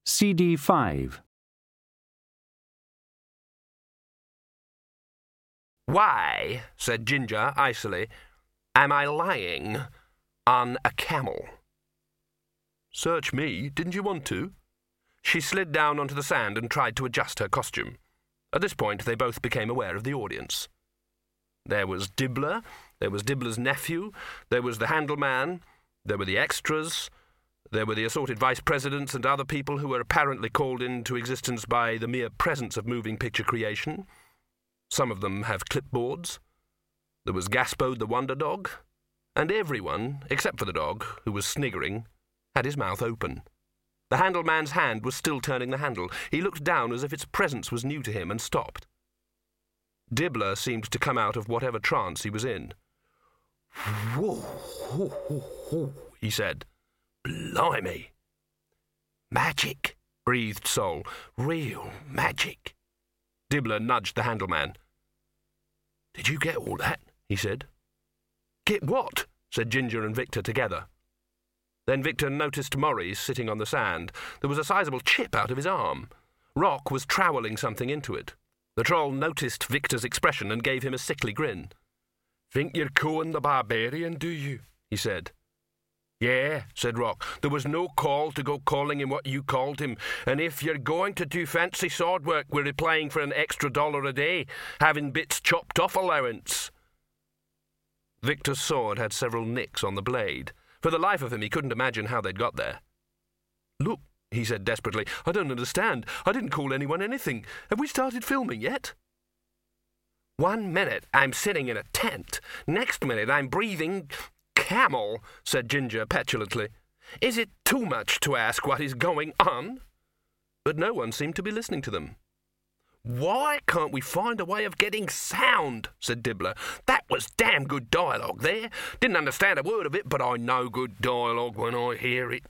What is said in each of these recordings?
CD 5. "Why," said Ginger icily, "am I lying on a camel?" "Search me, didn't you want to?" She slid down onto the sand and tried to adjust her costume. At this point they both became aware of the audience. There was Dibbler, there was Dibbler's nephew, there was the Handleman, there were the extras, there were the assorted vice presidents and other people who were apparently called into existence by the mere presence of moving picture creation. Some of them have clipboards. There was Gaspode the Wonder Dog, and everyone, except for the dog, who was sniggering, had his mouth open. The Handleman's hand was still turning the handle. He looked down as if its presence was new to him and stopped. Dibbler seemed to come out of whatever trance he was in. "Whoa, ho, ho, ho," he said. "Blimey." "Magic," breathed Sol. "Real magic." Dibbler nudged the Handleman. "Did you get all that?" he said. "Get what?" said Ginger and Victor together. Then Victor noticed Maurice sitting on the sand. There was a sizable chip out of his arm. Rock was troweling something into it. The troll noticed Victor's expression and gave him a sickly grin. "Think you're Cohen the Barbarian, do you?" he said. "Yeah," said Rock. "There was no call to go calling him what you called him, and if you're going to do fancy sword work, we're applying for an extra $1 a day, having bits chopped off allowance." Victor's sword had several nicks on the blade. For the life of him, he couldn't imagine how they'd got there. "Look," he said desperately, "I don't understand. I didn't call anyone anything. Have we started filming yet?" "1 minute I'm sitting in a tent. Next minute I'm breathing camel," said Ginger petulantly. "Is it too much to ask what is going on?" But no one seemed to be listening to them. "Why can't we find a way of getting sound?" said Dibbler. "That was damn good dialogue there. Didn't understand a word of it, but I know good dialogue when I hear it."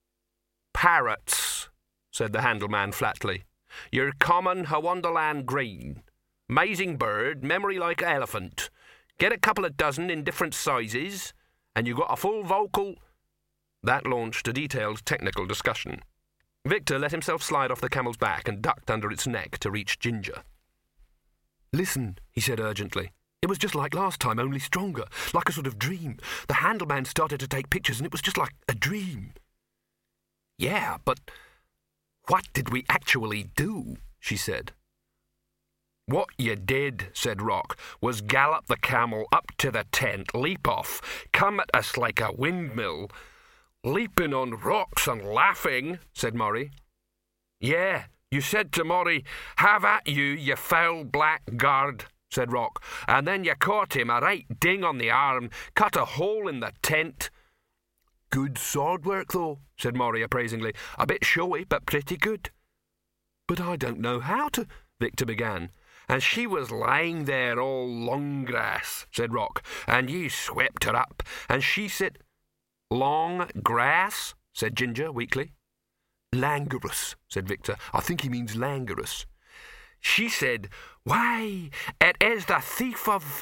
"Parrots," said the Handleman flatly. "You're common Hawonderland green. Amazing bird, memory like elephant. Get a couple of dozen in different sizes, and you got a full vocal—" That launched a detailed technical discussion. Victor let himself slide off the camel's back and ducked under its neck to reach Ginger. "Listen," he said urgently. "It was just like last time, only stronger, like a sort of dream. The Handleman started to take pictures, and it was just like a dream." "Yeah, but what did we actually do?" she said. "What you did," said Rock, "was gallop the camel up to the tent, leap off, come at us like a windmill." "Leaping on rocks and laughing," said Murray. "Yeah, you said to Murray, 'Have at you, you foul blackguard,'" said Rock, "and then you caught him a right ding on the arm, cut a hole in the tent." "Good sword work, though," said Murray appraisingly. "A bit showy, but pretty good." "But I don't know how to—" Victor began. "And she was lying there all long grass," said Rock, "and you swept her up, and she said—" "Long grass?" said Ginger weakly. "Languorous," said Victor. "I think he means languorous." "She said, 'Why, it is the thief of—'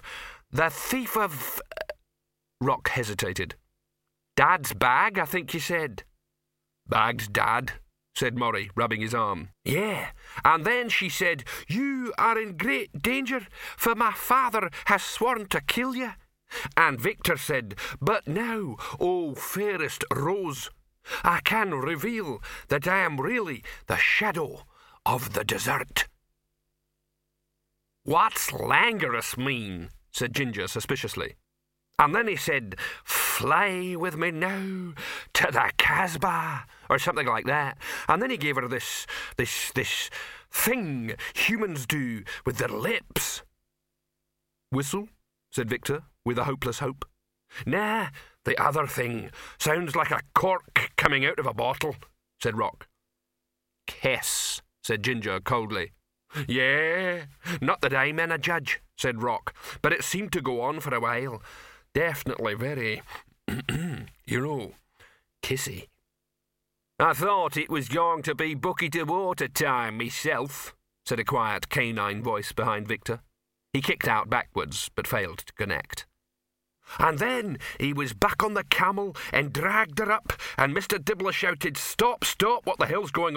Rock hesitated. "Dad's bag, I think you said." "Bag's Dad," said Murray, rubbing his arm. "Yeah, and then she said, 'You are in great danger, for my father has sworn to kill you.' And Victor said, 'But now, O fairest Rose, I can reveal that I am really the shadow of the desert.'" "What's languorous mean?" said Ginger suspiciously. "And then he said, 'Fly with me now to the Casbah,' or something like that. And then he gave her this thing humans do with their lips." "Whistle?" said Victor, with a hopeless hope. "Nah, the other thing. Sounds like a cork coming out of a bottle," said Rock. "Kiss," said Ginger coldly. "Yeah, not that I'm in a judge," said Rock, "but it seemed to go on for a while. Definitely very, kissy." "I thought it was going to be bucket to water time myself," said a quiet canine voice behind Victor. He kicked out backwards, but failed to connect. "And then he was back on the camel and dragged her up, and Mr. Dibbler shouted, 'Stop, stop, what the hell's going on?'